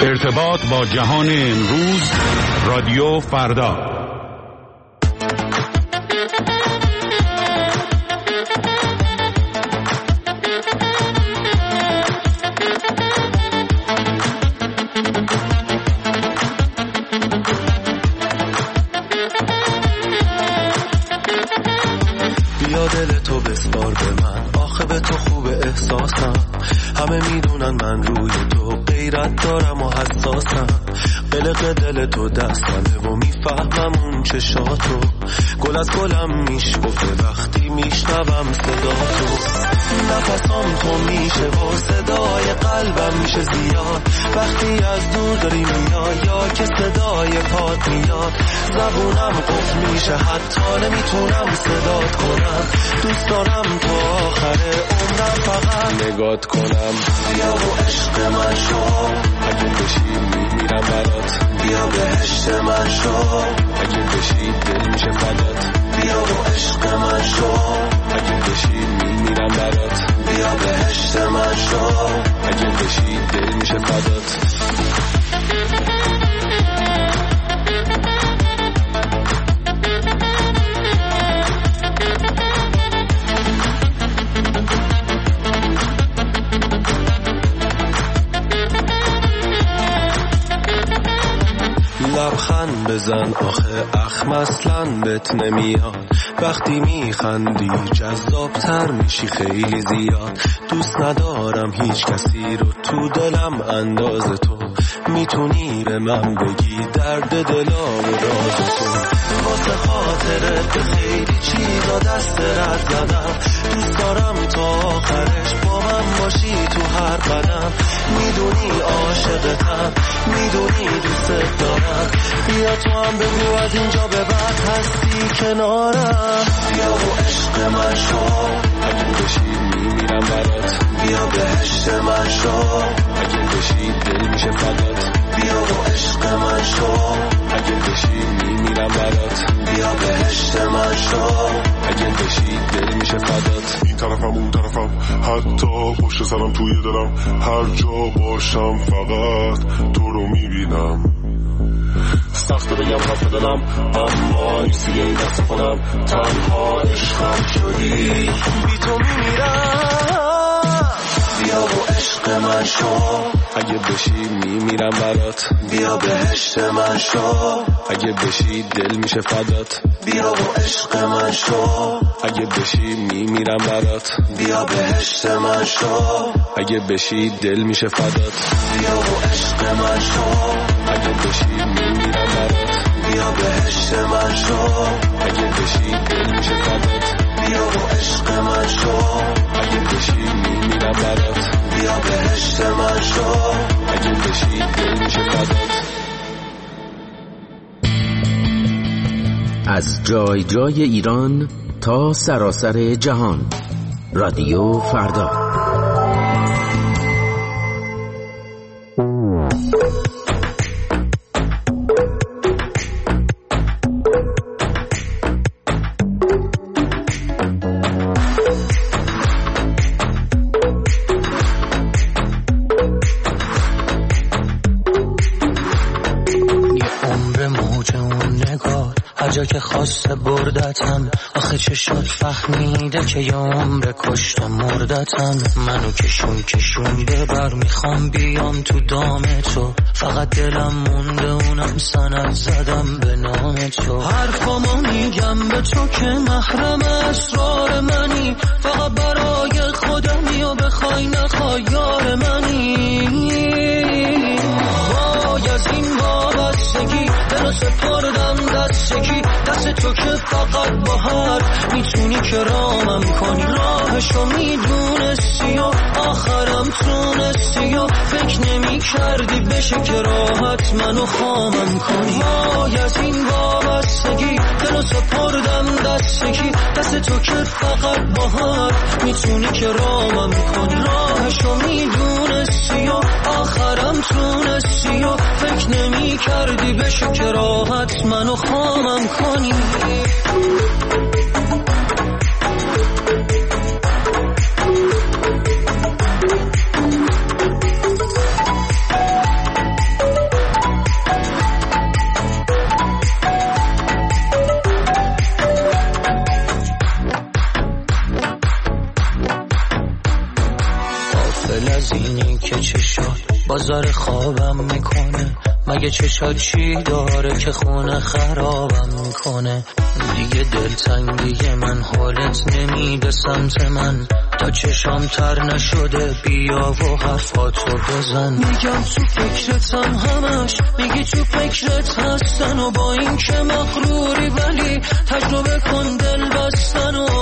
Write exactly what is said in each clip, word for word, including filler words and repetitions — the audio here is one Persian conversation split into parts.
ارتباط با جهان امروز، رادیو فردا. بیا دل تو بسپار به من، آخه به تو خوب احساسم. همه میدونن من روی تو غیرت دارم و حساسم. قلق دل تو دستمه و میفهمم اون چشاتو. گل از گلم میشکفه وقتی میشنوم صدا تو. نفسام تو میشه و صدای قلبم میشه زیاد وقتی از دور داری میای یا که صدای پات میاد. زبونم قفل میشه حتی نمیتونم صدات کنم. دوست دارم تو آخر عمرم فقط نگات کنم. بیا و عشق من شو، اگه بشی میمیرم برات. بیا بهشت من شو، اگه بشی دل میشه فدات. بیا و عشق من شو، اگه بشی میمیرم برات. بیا بهشت من شو، اگه بشی دل میشه فدات. لبخند بزن آخه اخم اصلاً بهت نمیاد. وقتی میخندی جذابتر میشی خیلی زیاد. دوست ندارم هیچ کسی رو تو دلم انداز تو. میتونی به من بگی درد دلا و راز تو. واسه خاطرت به خیلی چیزا دست رد زدم. دوست دارم تا آخرش با من باشی تو هر قدم. میدونی عاشقتم، میدونی دوست دارم. بیا تو هم بگو از اینجا به بعد هستی کنارم. بیا و عشق من شو، اگه بشی میمیرم برات. بیا بهشت من شو، اگه بشی دل میشه فدات. بیا و عشق من شو، اگه بشی میمیرم برات. بیا بهشت من شو، اگه بشی دل میشه فدات. این طرفم اون طرفم حتی پشت سرم توی دلم. هر جا باشم فقط تو رو میبینم. سخت بگم خفه دلم اما نیستی این دست کنم. تنها عشقم شدی، بی تو میمیرم. بیا و عشق من شو، اگه بشی میمیرم برات. بیا بهشت من شو، اگه بشی دل میشه فدات. بیا و عشق من شو، اگه بشی میمیرم برات. بیا بهشت من شو، اگه بشی دل میشه فدات. بیا و عشق من شو، اگه بشی میمیرم برات. بیا بهشت من شو، اگه بشی دل میشه فدات. بیا و عشق من شو، اگه بشی میمیرم برات. بیا بهشت من شو، اگه بشی دل میشه فدات. از جای جای ایران تا سراسر جهان، رادیو فردا. جا که خواسته بردتم، آخه چه شد فهمیده که یه عمر کشت و مردتم. منو کشون کشونده بر میخوام بیام تو دام تو. فقط دلم مونده اونم سند زدم به نام تو. حرفامو میگم به تو که محرم اسرار منی. فقط برای خودمی و بخوای نخوای یار منی. وای از این وابستگی دلو سپردم دست کی. دست تو که فقط با حرف میتونی که رامم کنی. راهشو میدونستی و آخرم تونستی و فکر نمی کردی بشه که راحت منو خامم کنی. وای از این وابستگی دلو سپردم دست کی. دست تو که فقط با حرف میتونی که رامم کنی. راهشو میدونستی و آخرم تونستی و فکر نمی کردی بشه که راحت منو خامم کنی. میدونی که چشات بازار خوابم میکنه؟ مگه چشات چی داره که خونه خرابم میکنه؟ دیگه دلتنگی من حالت نمیده سمت من، تا چشام تر نشده بیا و حرفاتو بزن. میگم تو فکرتم همش، میگی تو فکرت هستن و با این که مغروری ولی تجربه کن دل بستن و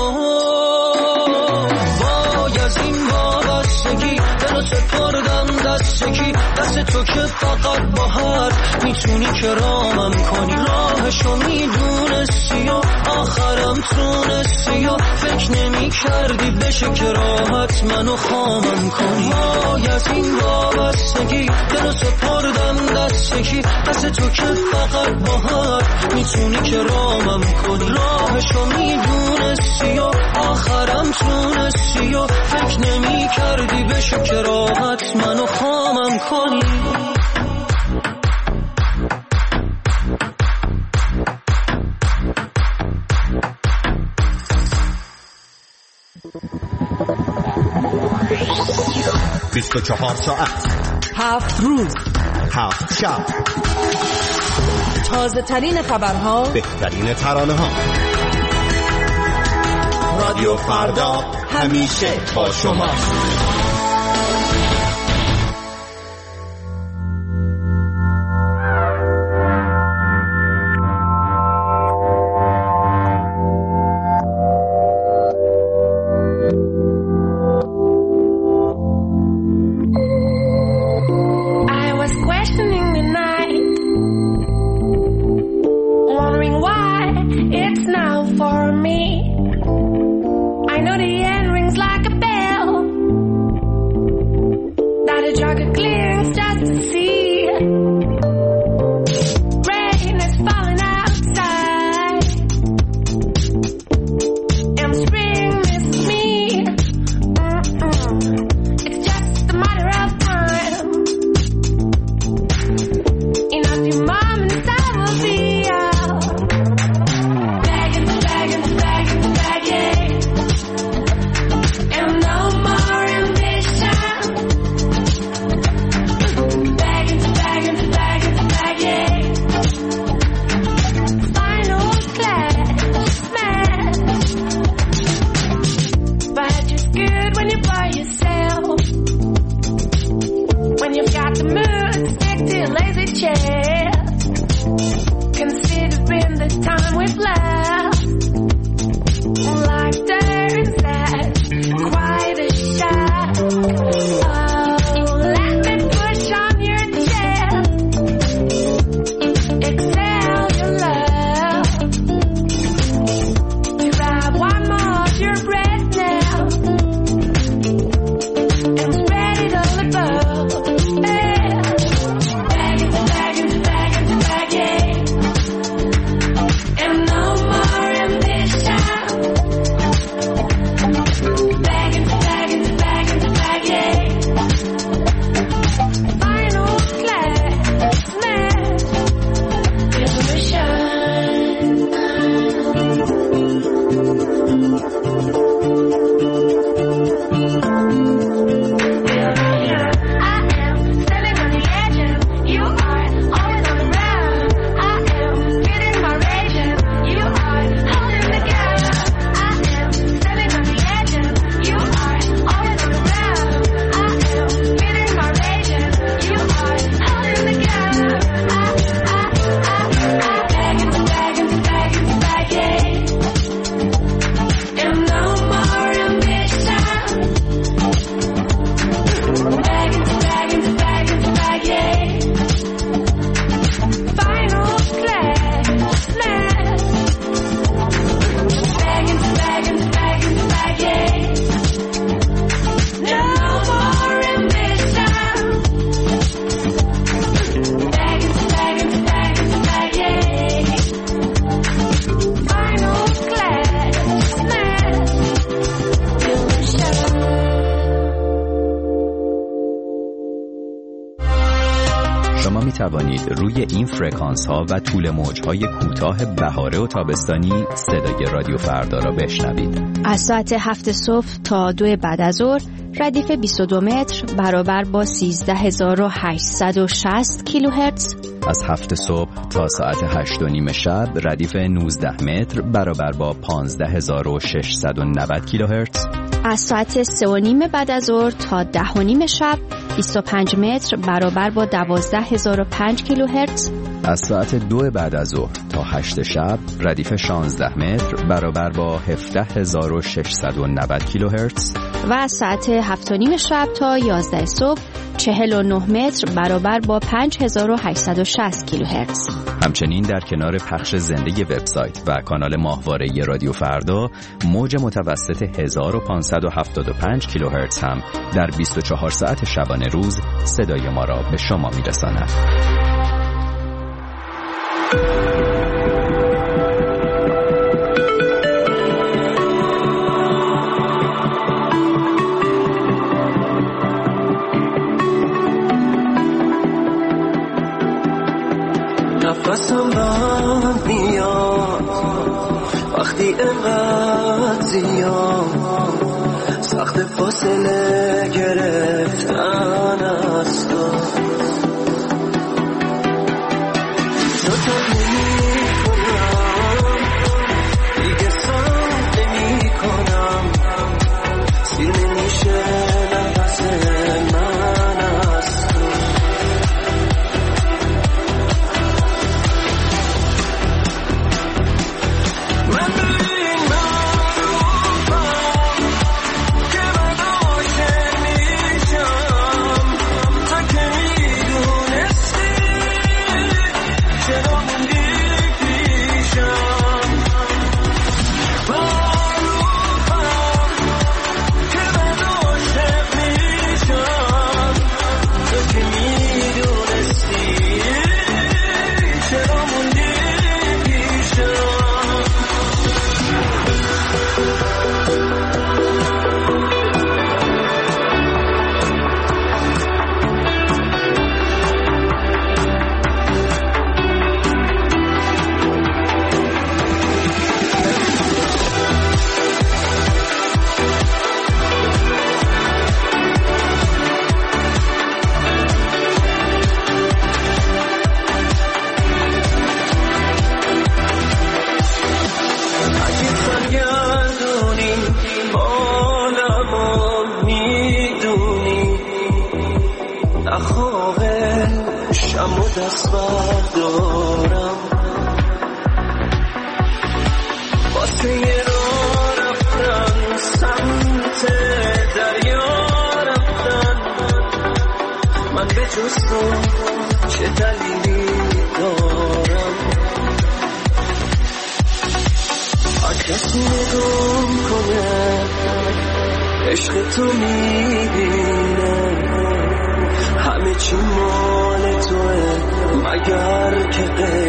وای از این وابستگی دلو سپردم دست کی، دست تو که فقط با حرف میتونی که رامم کنی. راهشو میدونستی و آخرم تونستی و فکر نمی کردی بشه که راحت منو خامم کنی. وای از این وابستگی دلو سپردم دست کی، دست تو که فقط با حرف میتونی که رامم کنی. راهشو میدونستی و آخرم تونستی و فکر نمی کردی بشه که راحت منو خامم کنی. بیست و چهار ساعت، هفت روز، هفت شب، تازه ترین خبرها، بهترین ترانه ها. رادیو فردا همیشه با شما. شما می توانید روی این فرکانس ها و طول موج های کوتاه بهاره و تابستانی صدای رادیو فردا را بشنوید. از ساعت هفت صبح تا دو بعد از ظهر ردیف بیست و دو متر برابر با سیزده هزار و هشتصد و شصت کیلوهرتز. از هفت صبح تا ساعت هشت و نیم شب ردیف نوزده متر برابر با پانزده هزار و ششصد و نود کیلوهرتز. از ساعت سه و نیم بعد از ظهر تا ده و نیم شب بیست و پنج متر برابر با دوازده هزار و پنج کیلوهرتز. از ساعت دو بعد از ظهر تا هشت شب ردیف شانزده متر برابر با هفده هزار و ششصد و نود کیلوهرتز. و از ساعت هفت و نیم شب تا یازده صبح چهل و نه متر برابر با پنج هزار و هشتصد و شصت کیلوهرتز. همچنین در کنار پخش زنده وبسایت و کانال ماهواره رادیو فردا، موج متوسط هزار و پانصد و هفتاد و پنج کیلوهرتز هم در بیست و چهار ساعت شبانه روز صدای ما را به شما میرساند. نفسم بند میاد وقتی اینقدر زیاد سخت فاصله گرفتن از تو زودت نمی کنم دیگه سمت نمی کنم سیر نمیشه نفس من از تو من به این معروفم که من عاشق میشم تا که میدونستی چرا موندی پیشم معروفم که من عاشق میشم تا که میدونستی چرا موندی پیشم اگه سرگردونی حالمو میدونی نخواهه شم و دست بردارم واسه یه راه رفتن سمت دریا رفتن من به جز تو چه دلیلی دارم کسی نگم کنه عشق تو میبینه همه چی مال توه مگر که غیر